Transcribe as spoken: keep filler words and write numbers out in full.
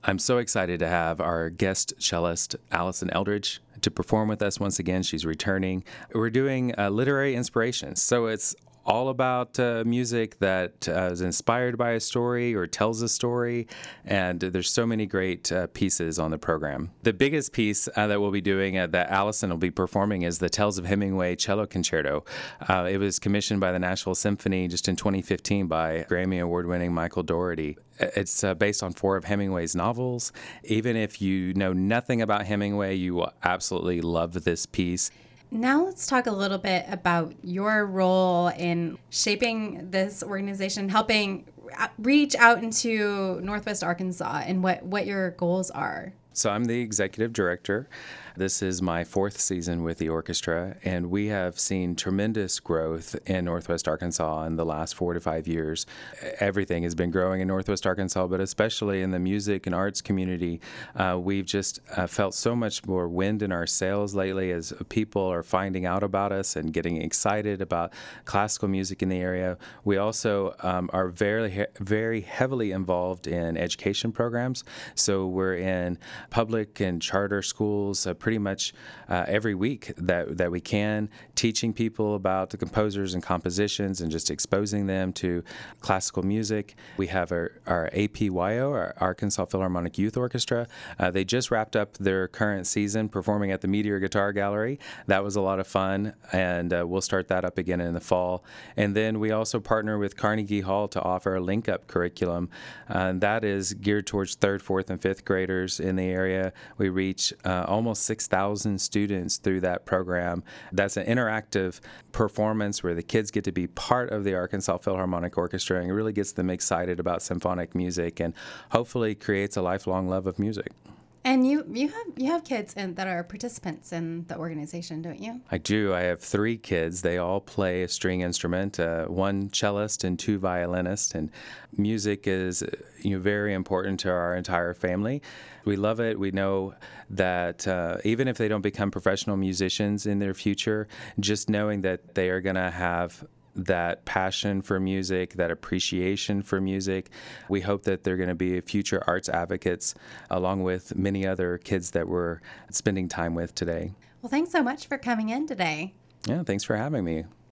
I'm so excited to have our guest cellist, Allison Eldridge, to perform with us once again. She's returning. We're doing uh, literary inspirations. So it's all about uh, music that uh, is inspired by a story or tells a story. And there's so many great uh, pieces on the program. The biggest piece uh, that we'll be doing uh, that Allison will be performing is the Tales of Hemingway Cello Concerto. Uh, it was commissioned by the Nashville Symphony just in twenty fifteen by Grammy Award-winning Michael Dougherty. It's uh, based on four of Hemingway's novels. Even if you know nothing about Hemingway, you will absolutely love this piece. Now let's talk a little bit about your role in shaping this organization, helping reach out into Northwest Arkansas, and what, what your goals are. So I'm the executive director. This is my fourth season with the orchestra, and we have seen tremendous growth in Northwest Arkansas in the last four to five years. Everything has been growing in Northwest Arkansas, but especially in the music and arts community. Uh, we've just uh, felt so much more wind in our sails lately as people are finding out about us and getting excited about classical music in the area. We also um, are very, very heavily involved in education programs. So we're in public and charter schools uh, pretty much uh, every week that that we can, teaching people about the composers and compositions and just exposing them to classical music. We have our, our A P Y O, our Arkansas Philharmonic Youth Orchestra. Uh, they just wrapped up their current season performing at the Meteor Guitar Gallery. That was a lot of fun, and uh, we'll start that up again in the fall. And then we also partner with Carnegie Hall to offer a link-up curriculum, uh, and that is geared towards third, fourth, and fifth graders in the area. We reach uh, almost six thousand students through that program. That's an interactive performance where the kids get to be part of the Arkansas Philharmonic Orchestra, and it really gets them excited about symphonic music and hopefully creates a lifelong love of music. And you, you have you have kids in, that are participants in the organization, don't you? I do. I have three kids. They all play a string instrument, uh, one cellist and two violinists. And music is you know, very important to our entire family. We love it. We know that uh, even if they don't become professional musicians in their future, just knowing that they are going to have that passion for music, that appreciation for music. We hope that they're going to be future arts advocates along with many other kids that we're spending time with today. Well, thanks so much for coming in today. Yeah, thanks for having me.